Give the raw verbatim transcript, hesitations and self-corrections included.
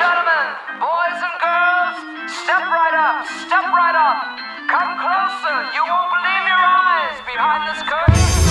gentlemen, boys and girls, step right up, step right up. Come closer, you won't believe your eyes behind this curtain.